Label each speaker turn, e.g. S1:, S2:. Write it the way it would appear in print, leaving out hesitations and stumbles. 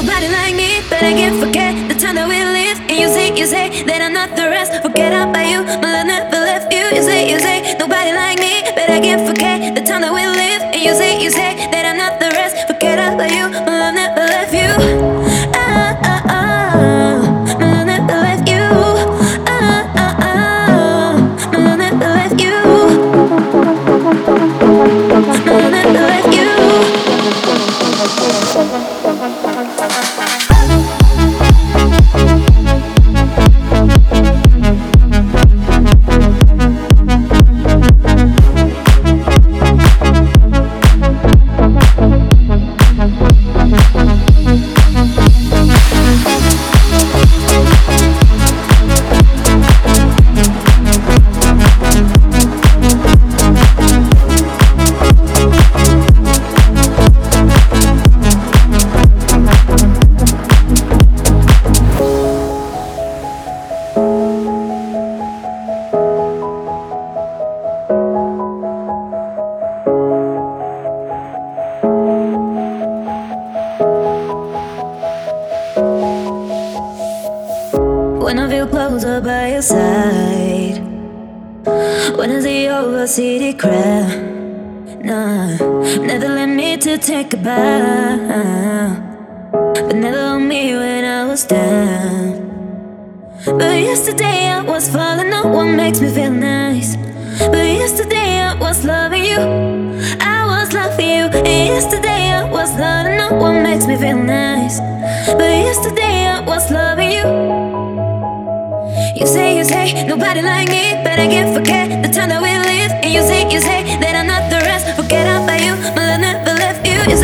S1: nobody like me, but I can't forget the time that we lived. And you say that I'm not the rest. Forget about you, my love never left you. You say nobody like me, but I can't forget the time that we lived. And you say that I'm not the rest. Forget about you, my love never left you. Ah, ah, ah, my love never left you. Ah, ah, ah, my love never left you. My love never left you. When I feel closer by your side, when I see your city crowd, nah, never let me to take a bow, but never on me when I was down. But yesterday I was falling, no one makes me feel nice. But yesterday I was loving you, I was loving you. And yesterday I was loving, no one makes me feel nice. But yesterday I was loving you. You say, nobody like me, but I can't forget the time that we lived. And you say that I'm not the rest. Forget about you, my love never left you. You